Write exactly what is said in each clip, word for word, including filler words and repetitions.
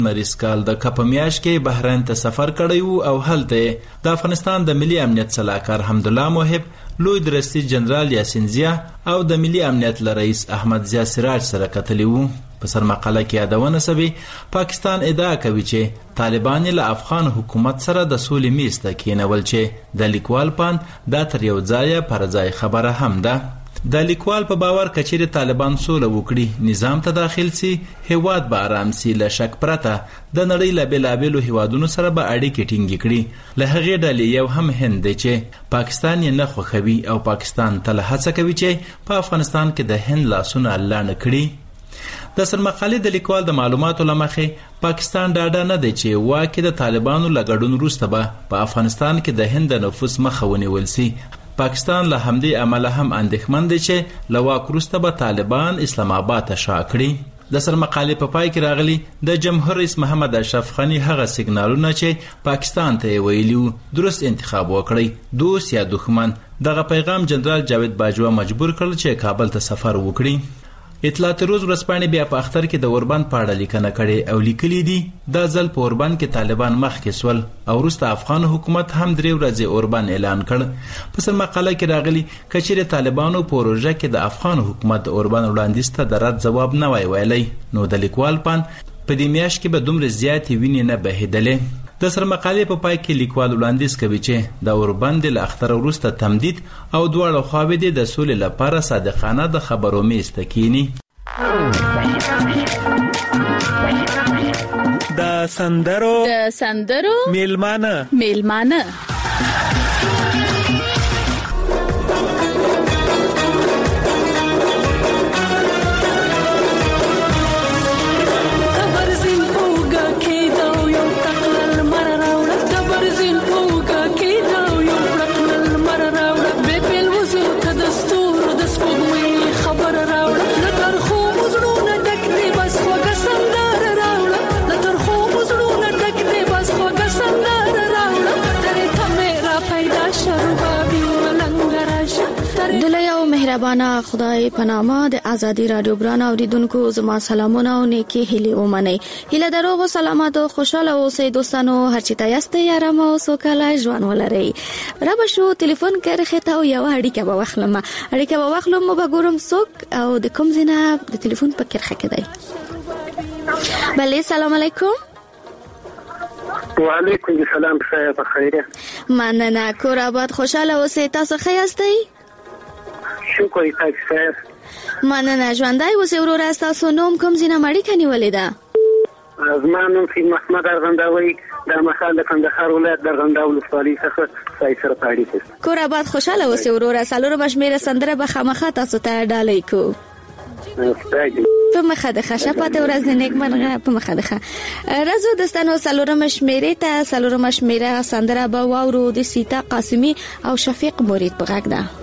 مریض کال د کپ میاشت کې بحرین ته سفر کړی وو او هلته د افغانستان د ملي امنیت صلاحکار حمدالله محب، لوی درستی جنرال یاسین زیا او د ملي امنیت رئیس احمد زیا سراج سره کتلی وو. په سر مقاله کې یادونه سوي پاکستان ادعا کوي چې طالبان له افغان حکومت سره د سولې میز ته کېنول چې د لیکوال پاند دا تر یو ځایه پر ځای خبره هم ده. د لیکوال په باور کچېر طالبان سوله وکړي، نظام ته داخل سي، هیواد به آرام سي، له شک پرته د نړۍ له بېلابېلو هیوادونو سره به اړیکې ټینګې کړي. له هغې ډلې یو هم هند دی چې پاکستان یې نه خوښوي او پاکستان تل هڅه کوي چې په افغانستان کې د هند لاسونه لانه کړي. د سرمقالې د لیکوال د معلوماتو له مخې پاکستان ډاډه نه دی چې واکې د طالبانو له ګډون وروسته به په افغانستان کې د هند د نفوذ مخه ونیول سي. پاکستان له همدې امله هم اندېښمن دی چې له واک وروسته به طالبان اسلام آباد ته شا کړي. د سرمقالې په پای کې راغلي د جمهور رئیس محمد اشرف غني هغه سیګنالونه چې پاکستان ته ویلي درست انتخاب وکړي، دوست یا دښمن. دغه پیغام جنرال جاوید باجوا مجبور کړل چې کابل ته سفر وکړي. اطلاعات روز ورځپاڼې بیا په اختر کې د اوربند په اړه لیکنه کړې او لیکلي دي دا ځل په اوربند کې طالبان مخکې سول او وروسته افغان حکومت هم درې ورځې اوربند اعلان کړ. په سر مقاله کې راغلي کچېرې طالبانو په پروژه کې د افغان حکومت د اوربند وړاندیز ته د رد ځواب نه وای ویلی نو د لیکوال پاند په دې میاشت کې به دومره زیاتې وینې نه بهېدلې. د سرمقالې په پای کې لیکوال وړاندیز کوي چې د اوربند له اختر وروسته تمدید او دواړه خواوې د سولې لپاره صادقانه د خبرو میز ته کینی. د سندرو د سندرو میلمانه میلمانه مهربانه خدای په نامه د ازادي رادیو بران اوریدونکو زما سلامونه او نیکی هیله ومنئ. هیله دروغ او سلامات او خوشاله اوسئ دوستانو، هر چی تاسو ته آرام او سوکاله ژوند ولرئ. را به شو ټلیفون کړه ته او یو اړیکه به واخلم اړیکه به واخلم مو به ګورم څوک او د کوم زینه د ټلیفون په کرخه کې دی. بله سلام علیکم. وعلیکم السلام. بخیر بخیر. مننه. کور آباد خوشاله اوسئ. تاسو ښه یاستئ؟ شکر تاسو خیر. مننه. ژوندۍ اوسئ وروره. تاسو نوم کوم زینه اړیکه نیولې ده؟ زما نوم سید محمد ارغنداوی د مخال د کندهار ولایت د ارغنداو ولسوالۍ څخه سای سره پاړی کړ. کور آباد خوشاله اوسئ وروره. سالور مشمیر سندره به خامخا تاسو ته ډالۍ کو. په مخه د خشپات ورځ نیک مرغه په مخه ده. راځو دوستانو سالور مشمیره ته سالور مشمیره سندره به واورو د سیتا قاسمی او شفیق مرید په غږ ده.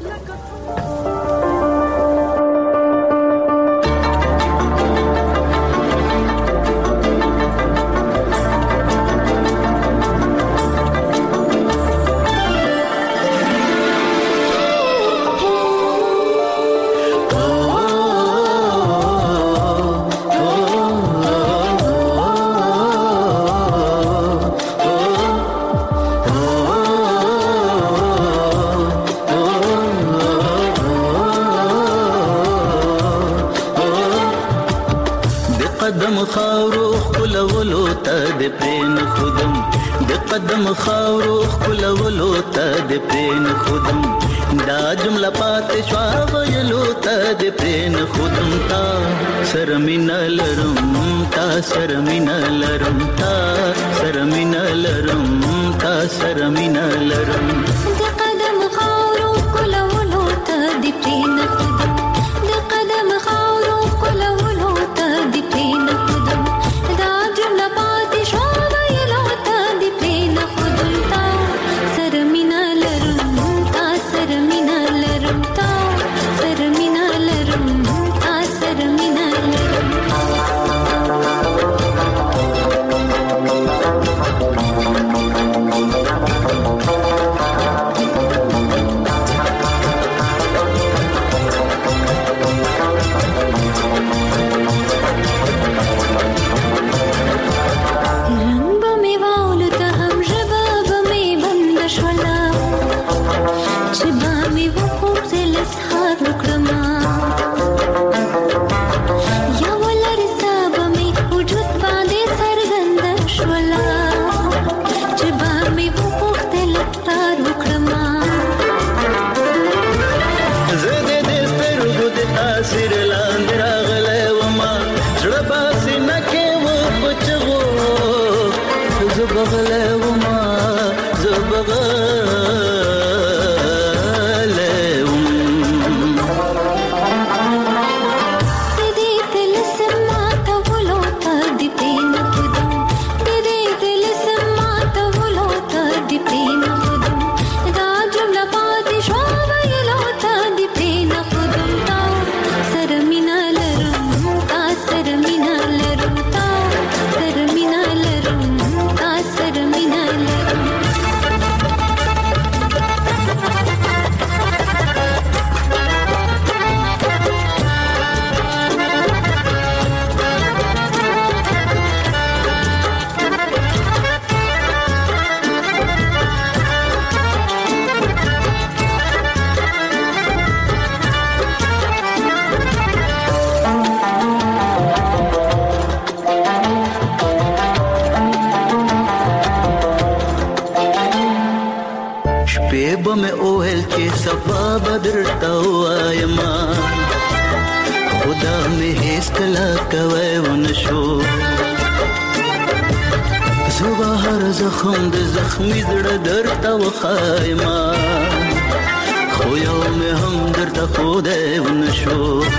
خاورو خلولو ته د پرین خودم د قدم خاورو خلولو ته د پرین خودم دا جمله پاتې شو ویلو ته د پرین خودم تا سرمینه لرم تا سرمینه لرم تا سرمینه لرم تا سرمینه لرم د قدم خاورو خلولو ته د پرین خودم د قدم خاورو خلولو ته د پرین راغلی وما زه بغلی وم د دې طلسم ماتولو ته دې پرې نښودم د دې طلسم ماتولو ته دې پرې نښودم دا جمله پاتې شوه ویلو ته دې پرې نښودم تا سره مینه لرم تا سره مینه لرم تا سره مینه لرم تا سره مینه لرم شپې به مې اوهل چې سبا به درته ووایم خو دا مې هېڅکله کوی ونه شو زه به هر زخم د زخمي زړه درته وښایم خو یو مې هم درته ښودی ونه شو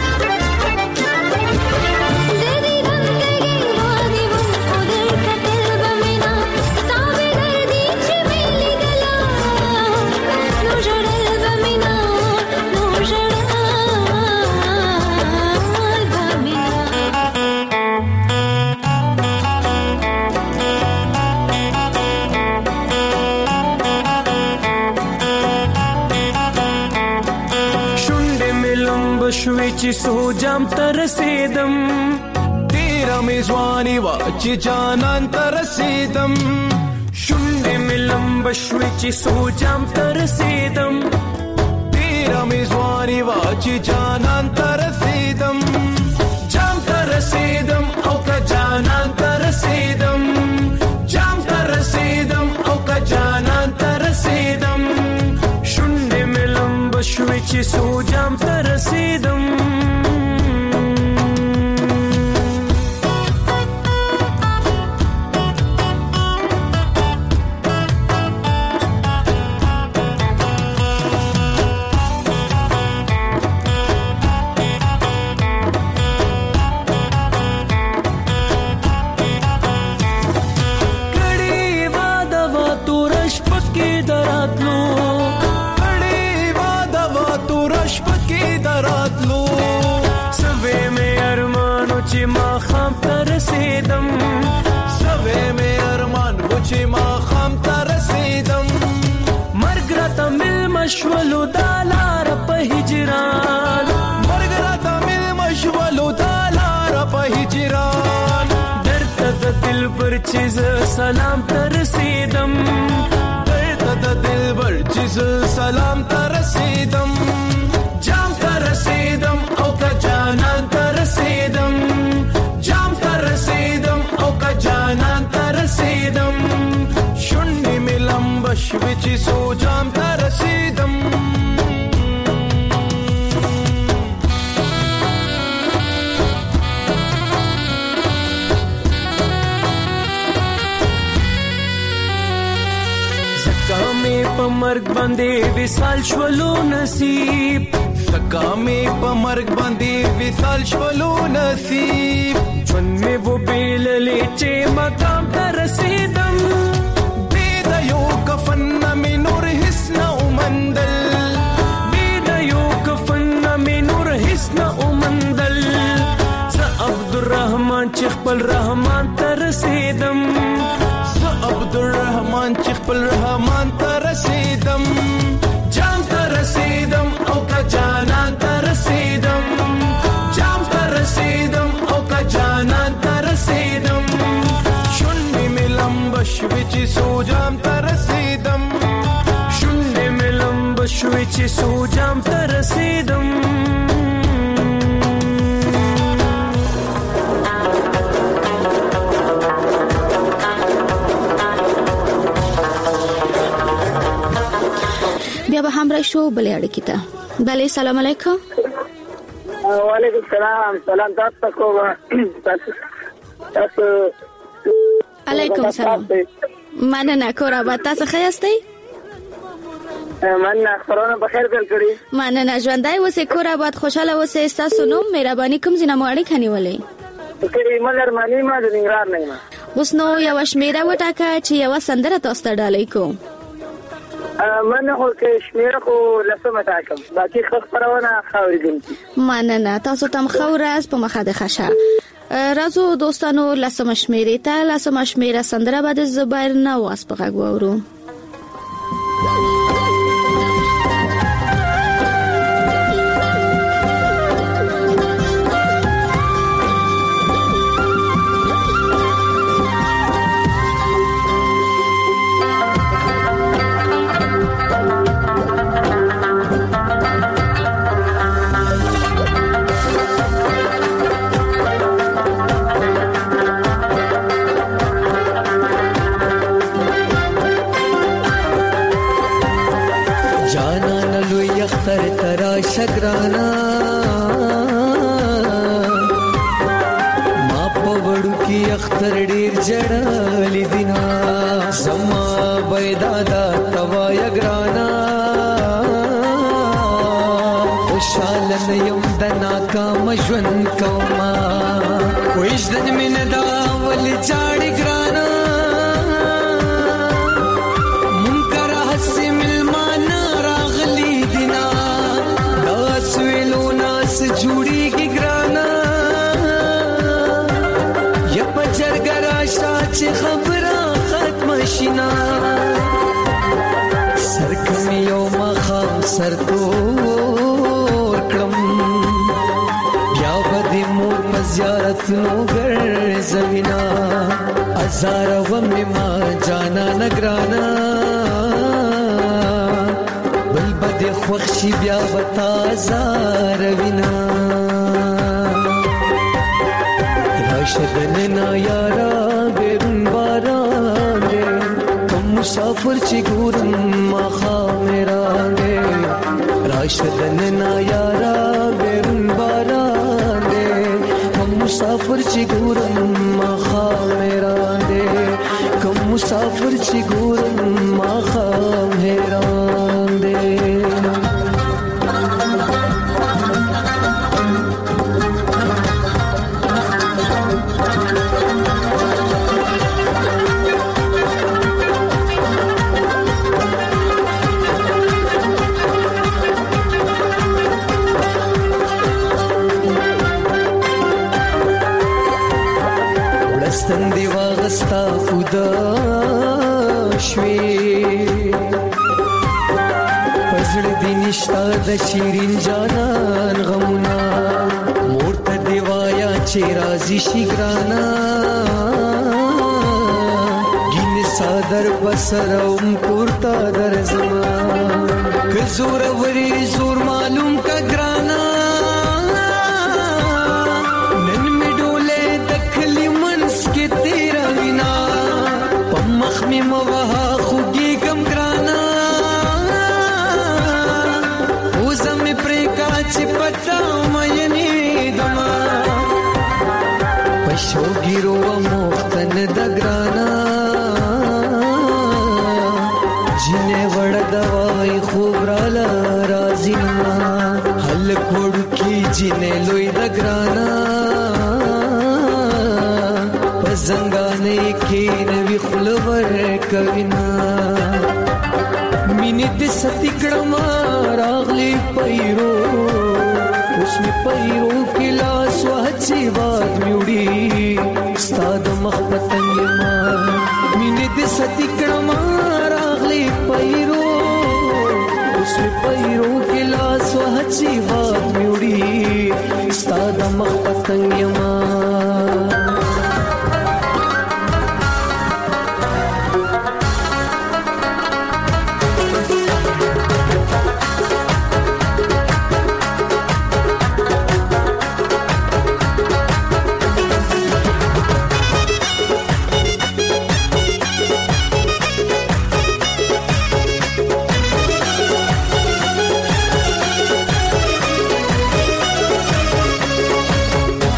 شوی چې سوجام تر رسیدم تیرا می ځواني وا چې جانان تر رسیدم شونډې می لمبه شوی چې سوجام تر رسیدم تیرا می ځواني وا چې جانان تر رسیدم جام تر رسیدم او که جانان تر رسیدم جام تر رسیدم او که جانان تر رسیدم شونډې می لمبه شوی چې سوجام تر رسیدم ما خام تر رسیدم سوې مې ارمان و چې ما خام تر رسیدم مرګ راته مل مشولو دا لار په هجران مرګ راته مل مشولو دا لار په هجران درته د دل پر چیز سلام تر رسیدم درته د دل پر چیز سلام تر رسیدم جام تر رسیدم او که جانان تر رسیدم جام تر رسیدم او که جانان تر رسیدم شونډې مې لمبه شوې چې سو جام تر رسیدم زکه مې په مرګ باندې وصال شولو نصیب زکه مې په مرګ باندې وصال شولو نصیب ژوند مې و بیللې چې مقام ته رسیدم بې د یو کفن نه مې نور هېڅ نه ومندل بې د یو کفن نه مې نور هېڅ نه ومندل زه عبدالرحمن چې خپل رحمان ته رسیدم زه عبدالرحمن چې خپل رحمان ته رسیدم جام ته رسیدم او که جانان ته رسیدم جام ته رسیدم او که جانان ته رسیدم شونډې مې لمبه شوې چې سو جام ته رسیدم شونډې مې لمبه شوې چې سو جام ته رسیدم بیا به هم راشو بلې اړیکې ته. بله سلام علیکم. وعلیکم السلام. سلام تاسو کوم تاسو علیکم سلام. مننه. کور آباد، تاسو ښه یاستئ؟ مننه، خبرونه په خیر پیل کړي. مننه، ژوندی اوسئ، کور آباد، خوشحاله اوسئ. ستاسو نوم، مهرباني، کوم ځای نه مو اړیکه نیولې؟ کریمه لرماني، ما د ننګرهار نه یم. اوس نو یوه شمېره وټاکه چې یوه سندره تاسو ته ډالۍ کوو. مننه، خو که شمېره خو لسمه ټاکم، باقي ښه خپرونه ښه اورېدونکي. مننه، تاسو ته هم ښه ورځ په مخه د ښه شه. راځو دوستانو لسمه شمېرې ته. لسمه شمېره سندره به د زبیر نواز په غږ واورو. شګرانا ما په وړو کې اختر ډیر جړل دینا سما بيدادا توا یګرانا خوشاله یم د ناکام ژوند کوما کوئی ځن مين دا ول چاړي ګرانا جوړی کی ګرانا یا پچرګرا شاچ خبره ختم شینا سرکم یو مخام سر تور کړم بیا بدی مور په زیارت نو ګرځوینا هزار و ما جانا نګرانا بل بد خوښي بیا وتا زار وینا راشدن نا یارا بیرون باران دے کم مسافر چی ګورم ما خا میرا دے راشدن نا یارا بیرون باران دے کم مسافر چی ګورم ما خا میرا دے کم مسافر چی ګورم ما خا میرا ستن دی واغستا خدا شوي پزړ دی نشتا د شیرین جانان غمنا مورته دی وایا چې رازي شي ګرانا ګین صادر بسروم پورتا درزما که زور وری زور معلوم کا ګرانا مخمی موها خوگی کم گرانا اوزم پریکا چی پتاو مینی دما پشو گیرو و مختن دگرانا جینے وڑ دوائی خوب رالا رازینا حل کوڑو کی جینے لوی دگرانا زنګانې کې نوې خلور کوینا مینې دې ستې کړم راغلي پیرو اوس می پیرو کې لاس وهچې باد میوړي ستاد مخ پتنګ ما مینې دې ستې کړم راغلي پیرو اوس می پیرو کې لاس وهچې باد میوړي ستاد مخ پتنګ ما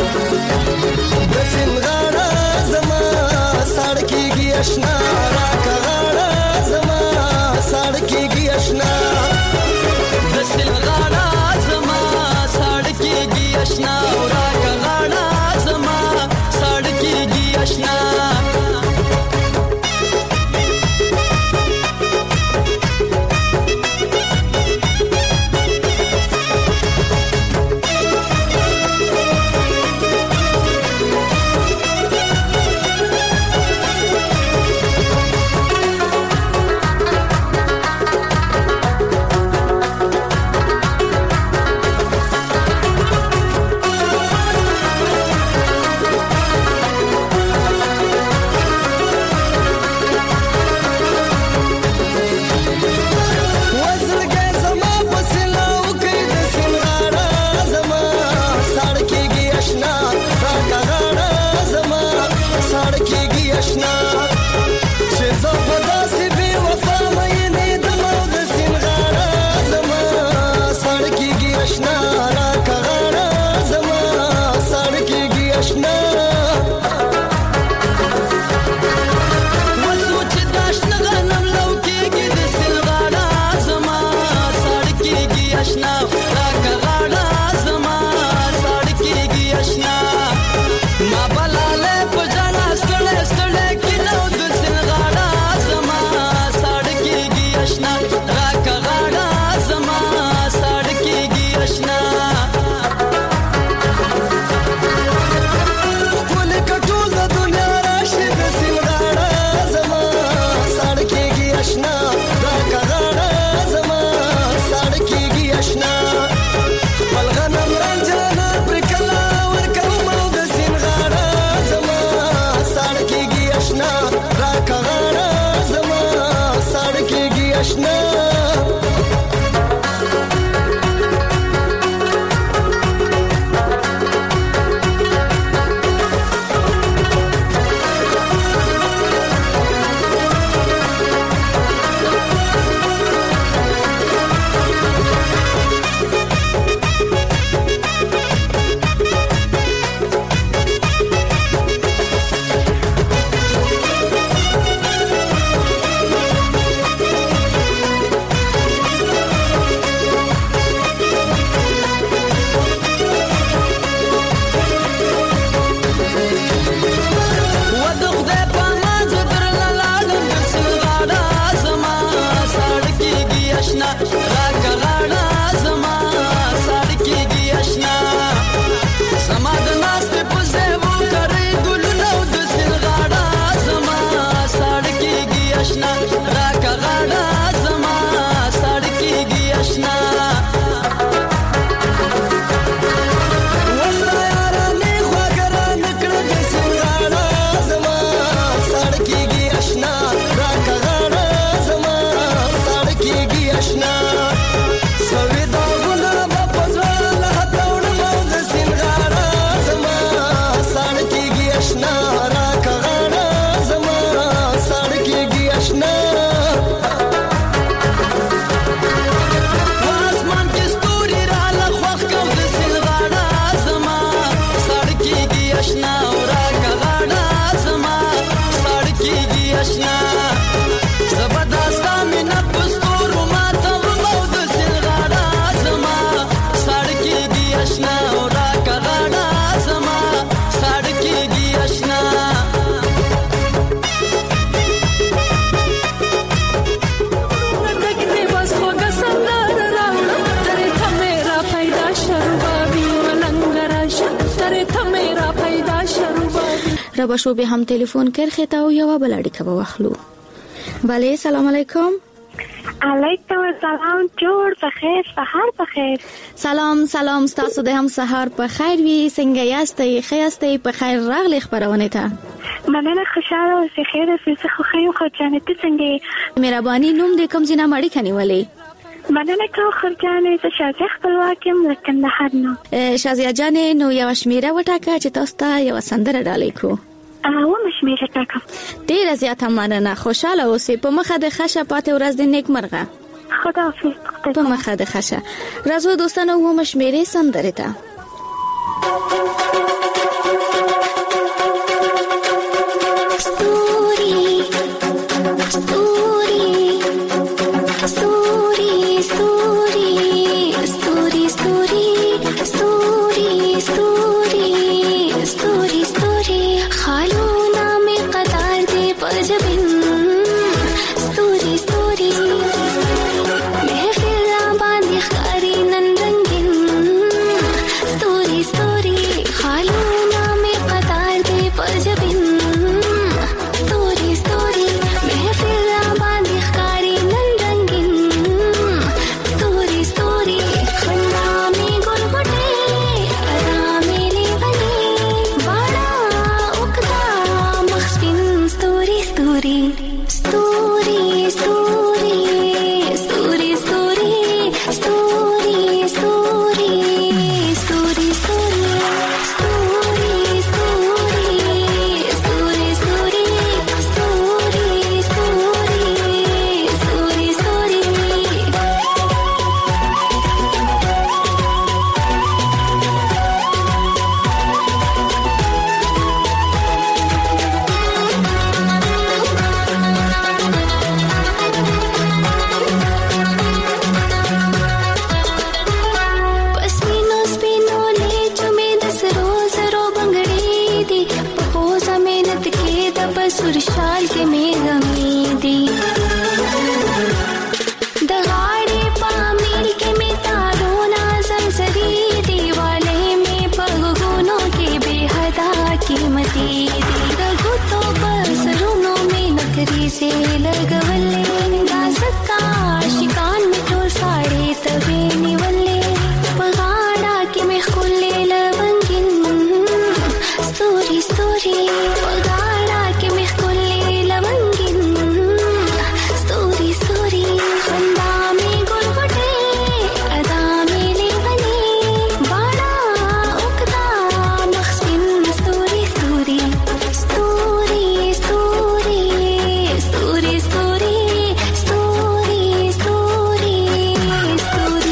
اشنا راکا اشنا چې زه په داسې بې وفا مینې د مو د سین غاړه زما ساړه کېږي اشنا راکه غاړه زما ساړه کېږي اشنا ربا شو به هم تلفن کرخه تا و یا بلادی که بوخلو. بله سلام علیکم. علیکم السلام جوړ بخیر سحر بخیر. سلام سلام ستاسو د هم سحر په خیر وي څنګه یاستئ خیاستئ په خیر راغلی خبرونه ته. مننه خوشاله اوسئ خیر اوسئ خو خیر خو جانې ته څنګه مهرباني نوم دې کوم ځای نه مړی کنيولې. مننه کوم خرجانې ته شاجه خپلواکم لکن د هر نو. شازیا جانې نو یو شمیره وټاکه چې تاسو ته یو سندره ډالې کو. او مشمیره تاکم. ډیره زیاته مننه خوشاله اوسئ په مخه د خشه پاتې ورځ د نیک مرغه. خداحافظ. په مخه د خشه راځو دوستانو و مشمیره سندره ته. के में गमी दी दगाड़े पामीर के में तारोना संसरी दीवाले में पगुनों के बेहदा कीमती दी रघु तो बस रूनों में नखरी से लगवले दासका शिकान में तो साड़े तबे निवले पगाड़ा के में खुले लवंगिन स्टोरी स्टोरी पगाड़ा के में खुले लवंगिन स्टोरी स्टोरी खंदा में गुलगुटे अदा में ले बने बाड़ा उकदा नक्शिन story story story story story story story story story story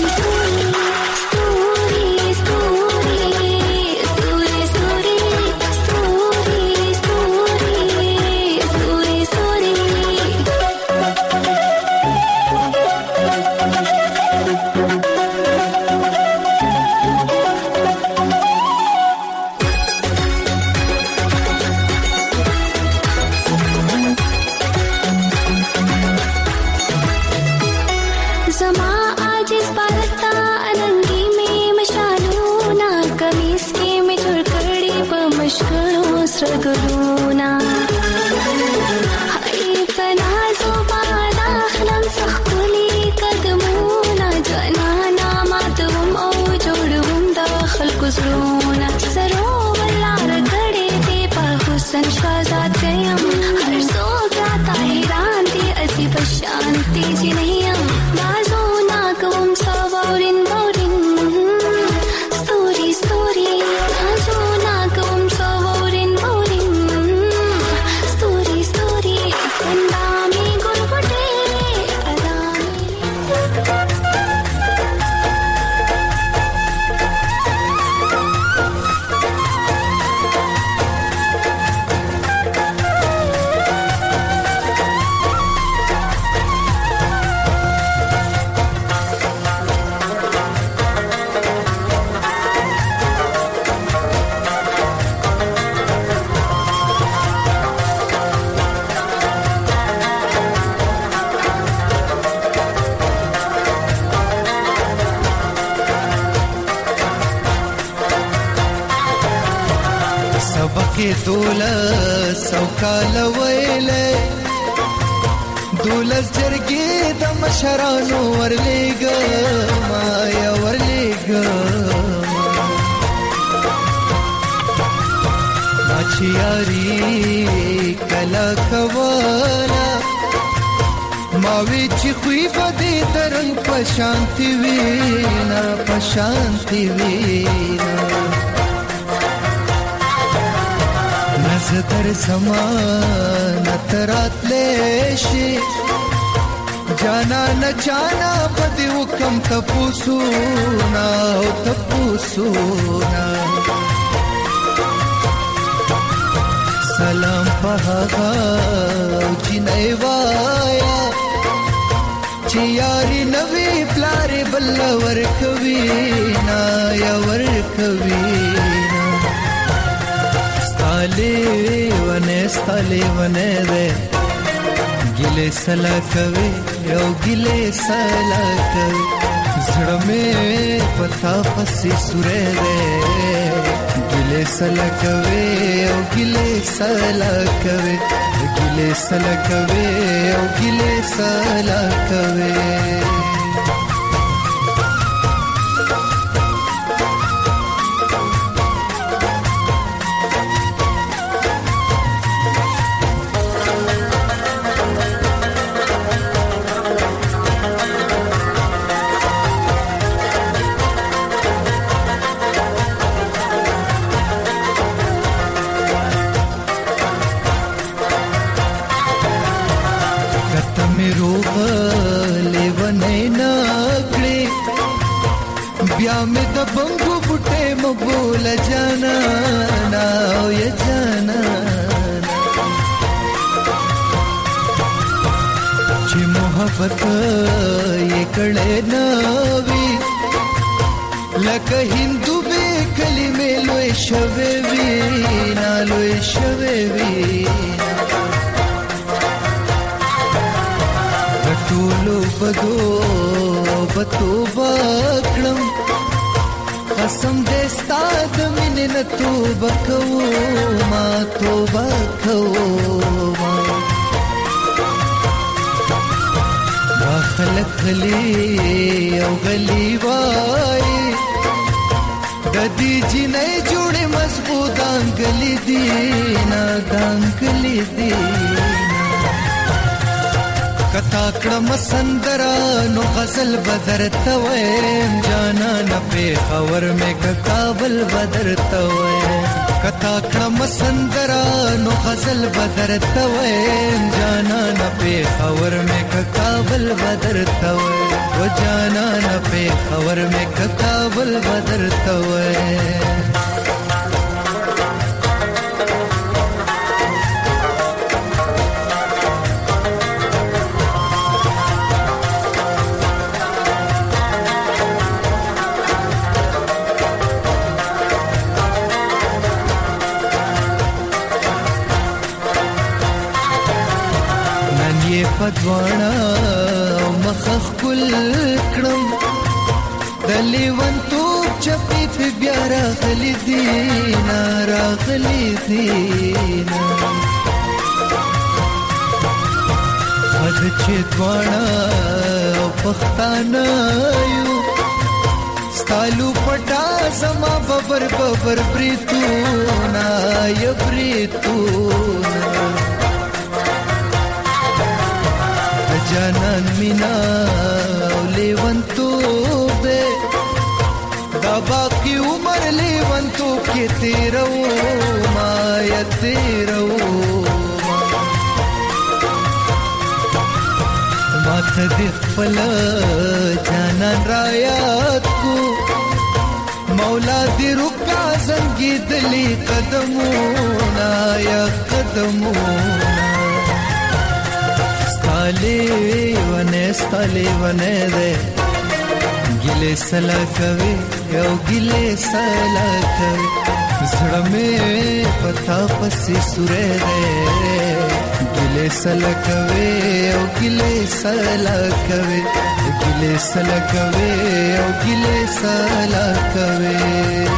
समा आज इस बारता अनंगी में मशालूना कमीज के में चुरकड़ी पर मशकरों सरगरूना हाय तनाजो बादाखलम सखकुली कदमूना जनाना मातवम औ जोड़वम दाखल कुजरूना सरो वल्ला रगड़े दे पर हुसन शवाजात गयम हर सो गाता हैरान दे अजीब शांति जी नहीं हम बाजोना कवम सावरिन बौरिन स्टोरी स्टोरी बाजोना कवम सावरिन बौरिन स्टोरी स्टोरी कंदा में गुलगुटे अदा सबके दौलत सौकाल वैले दौलत जरगे दम शरानो वरलेग माया वरलेग माचियारी कला कवाला मावी चिखुई बदे तरंग पशांति वीना पशांति वीना नजर समानत रातलेशी जाना न जाना बदी हुकम तपूसूना तपूसूना सलाम पहागा जिनैवाया चियारी नवी प्लारे बल्लवर कवीना यावर कवीना स्ताले वने स्ताले वने दे गिले सला कवे यो गिले सला कवे जड़ में पता पसी सुरे दे गिले सला कवे यो गिले सला कवे गिले सला कवे यो गिले सला कवे ब्याह में द बंगू बुटे मबूल जाना ना ये जाना ची मोहब्बत ये कड़े नावी लक हिंदू बे कली में लोए शवे वीना लोए शवे वीना بدو بتوبه کړم قسم دې ستاد مين نه توبه کوما توبه کوما دا خلق غلي او غلي وای د دې جنې جوړې مضبوط انګلې دینا دانګلې دینا کتا کړم سندرا نو غزل بدر تویم جانا نه په خبر مې کابل بدر تویم کتا کړم سندرا نو غزل بدر تویم جانا نه په خبر مې کابل بدر تویم و جانا نه په خبر مې کابل بدر تویم پدوانا مخخ کل کړم دلی ونتو چپی په بیا راغلی دینا راغلی دینا اځ چې دوانا پښتانه یو ستالو پټا زما ببر ببر پریتونا ی پریتونا جانان مینا لیون تو بے دا باقی عمر لیون تو کے تیرو مایا تیرو مات دیخ پلا جانان رایات کو مولا دی رکا زنگی دلی قدمونا یا قدمونا ستالی ونه ستالی ونه ده گیله سلا کوي یو گیله سلا کوي زړه مې پتا پسې سورې ده گیله سلا کوي یو گیله سلا کوي گیله سلا کوي یو گیله سلا کوي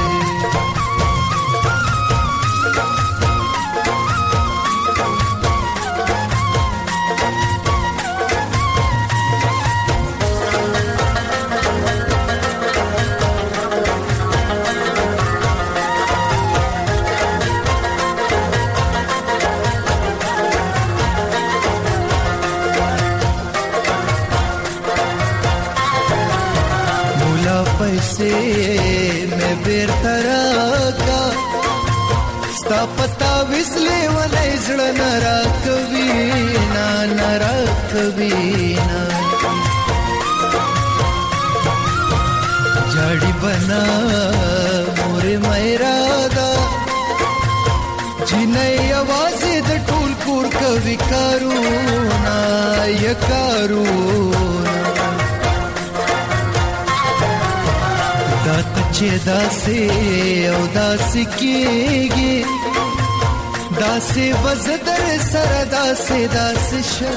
पैसे मैं बेर तराका स्ता पता विसले वने जड़ नरा कभी ना नरा कभी ना जाड़ी बना मोरे मैरादा जिनई आवाज द टूल कूर कभी करू ना ये करू چې داسې او داسې کېږي داسې وزدر سره داسې داسې شه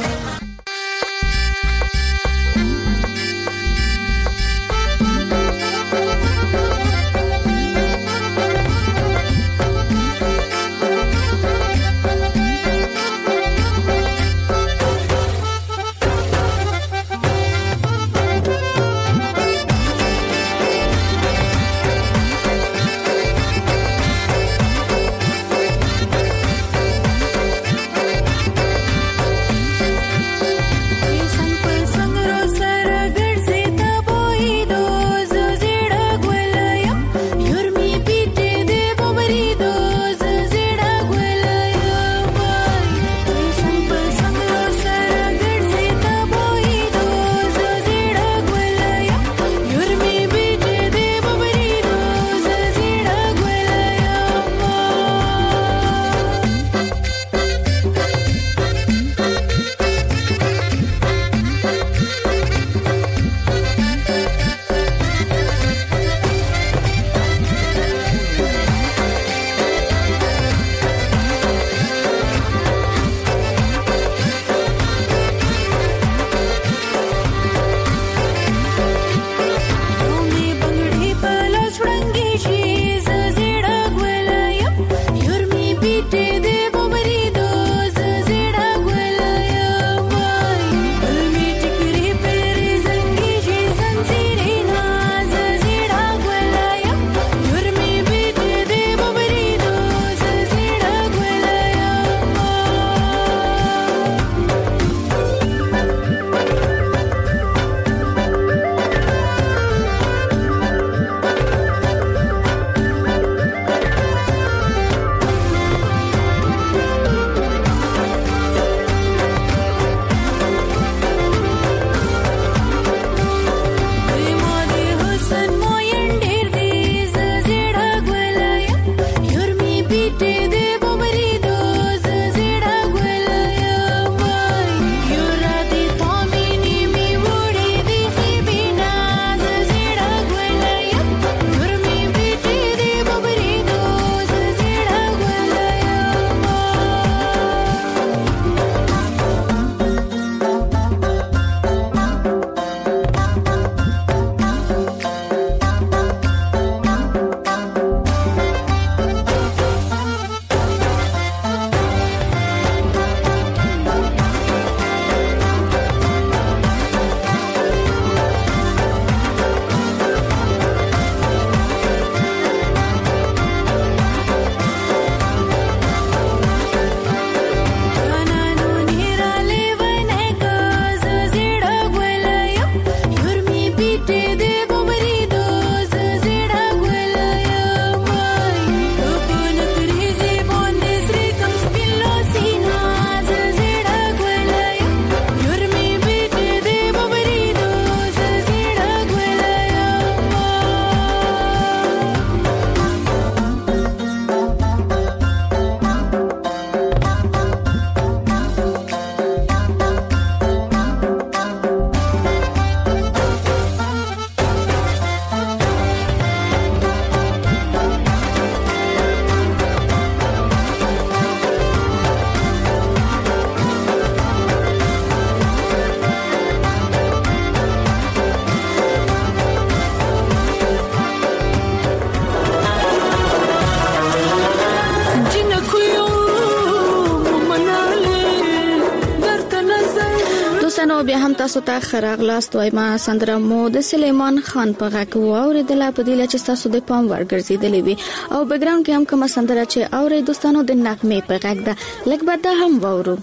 دوستانو بیا هم تاسو ته خراغلاست وایم سندره مو د سلیمان خان په غږ واوریدله په دې چې تاسو د پام ورګرځیدلې وي او بیکګراوند کې هم کومه سندره چې اوري دوستانو د نغمې په غږ ده لږ به دا هم واورو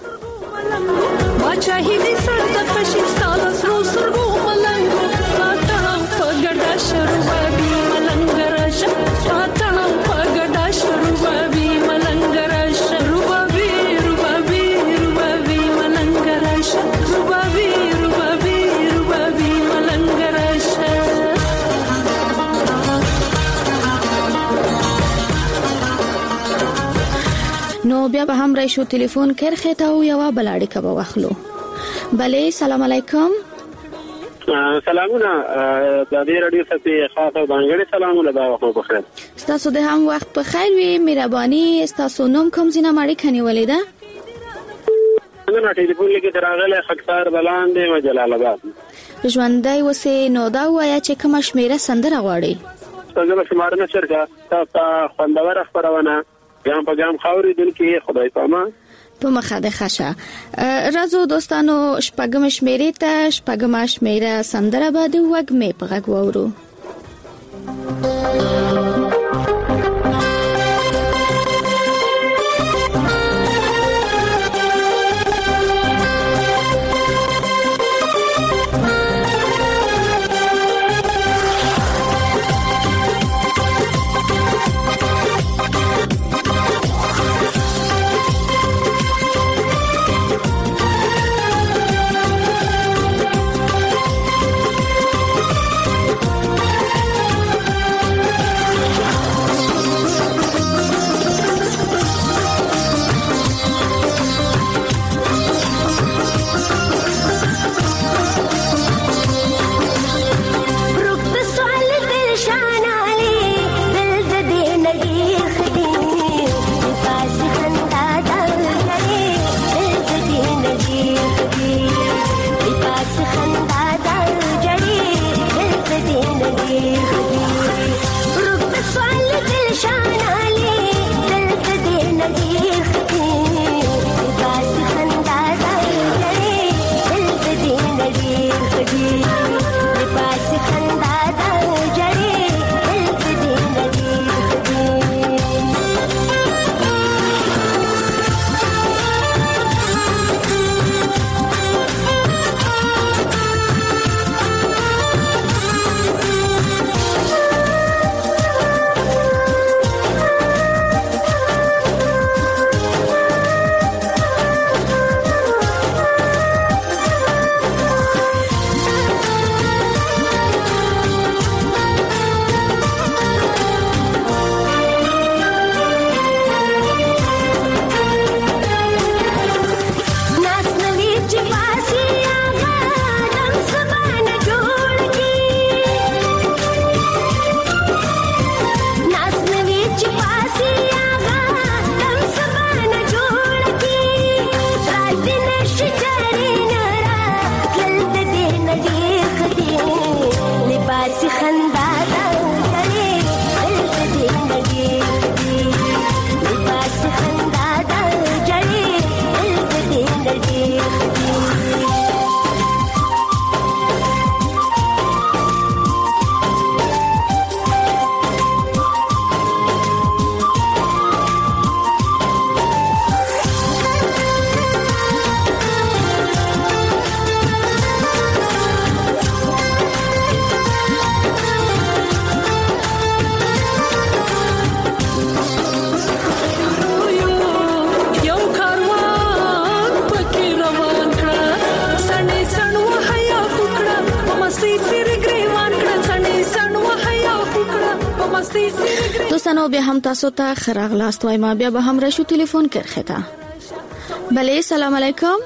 واچاهي دې سر د فشي ستاله سرو سرګو ملنګ پاتړم په ګډا شروع بابي ملنګ راشه پاتړم په ګډا شروع بابي ملنګ راشه روبابي روبابي روبابي ملنګ راشه روبابي روبابي روبابي ملنګ راشه نو بیا به هم راشو ټلیفون کرخه ته او یو بلاړی کبه واخلو بله سلام علیکم سلامونه د دې رادیو څخه خاصه باندې سلامونه دا وخت بخیر تاسو د هم وخت په خیر وي مهرباني تاسو نوم کوم زینه ماړی کني ولیدا نو ټلیفون لګی دراغله خکسار بلاندې جلال آباد ژوندۍ وسه نو دا وایا چې کوم شمیره سندره غواړي څنګه شمارنه شرکا تاسو خوندور خبرونه ګام په ګام خاورې دل کې خدای پاما په مخه د خشه رازو دوستانو شپږم شمیره ته شپږم شمیره سندره باندې وګمې په غږ وورو دوستانو بیا هم تاسو ته خراغلاست وایم بیا به هم راشو ټلیفون کرخه ته بله سلام علیکم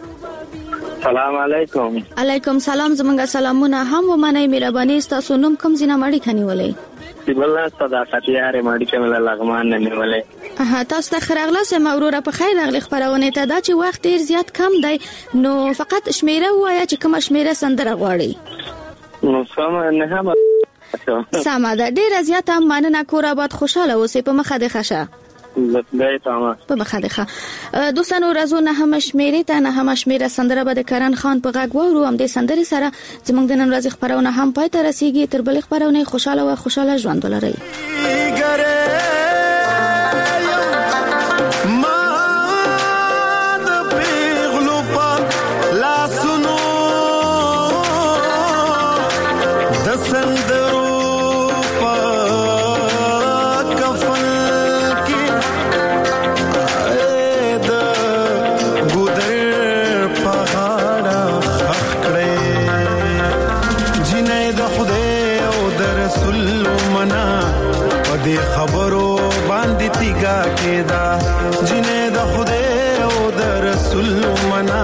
سلام علیکم علیکم سلام زمونږ سلامونه هم و منای مهرباني تاسو نوم کوم زینه ماړی کني ولې سیبل صداقت یاره ماړی کومه لغمان نه نیولې اه تاسو ته خراغلاست مورور په خیر راغلی خبرونه ته دا چې وخت ډیر زیات کم دی نو فقط شمیره وایا چې کوم شمیره سندره غواړي نو سم نه هم سمه ده ډیر زیات مننه کور آباد خوشاله اوسې په مخه د خشه زه تمام په بخښه دوستانو راځو نه هم شمیرې ته نه هم شمیره سندره به د کرن خان په غږ وورو هم د سندرې سره زموږ د نن ورځې خبرونه هم پای ته رسیږي. تر بلې خبرونه خوشاله او خوشاله ژوند ولرئ. خبرو باندې تیګه کېدا جنې د خدای او د رسول منا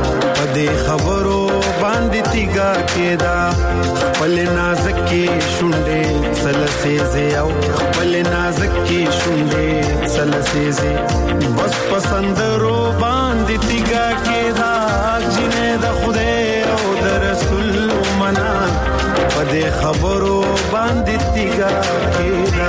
پدې خبرو باندې تیګه کېدا خپل نازکې شونډې سلسېزې او خپل نازکې شونډې سلسېزې بس پسندرو باندې تیګه کېدا جنې د خدای او د رسول منا پدې خبرو باندې تیګه کېدا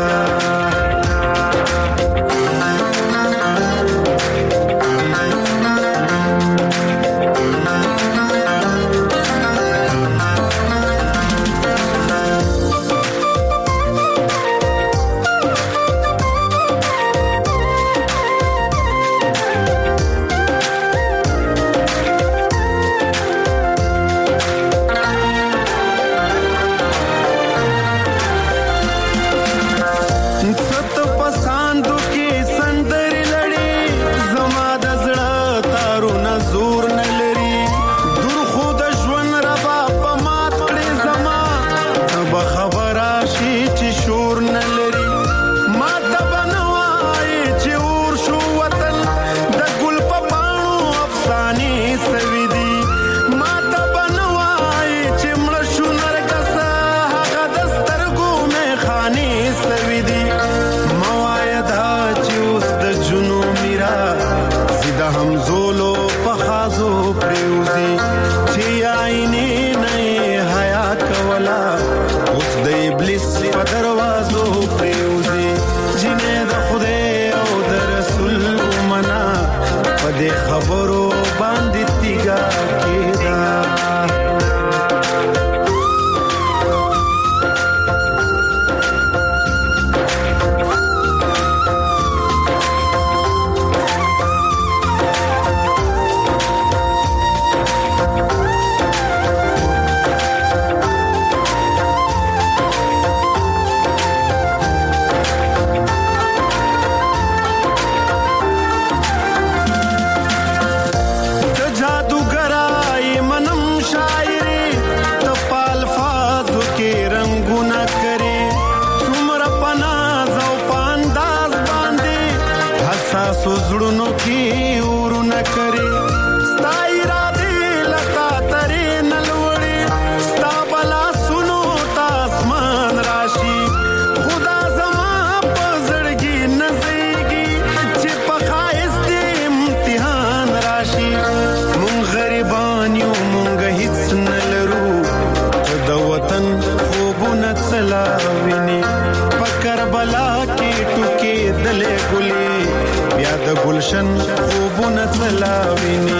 گلشن خوبونه تلاویني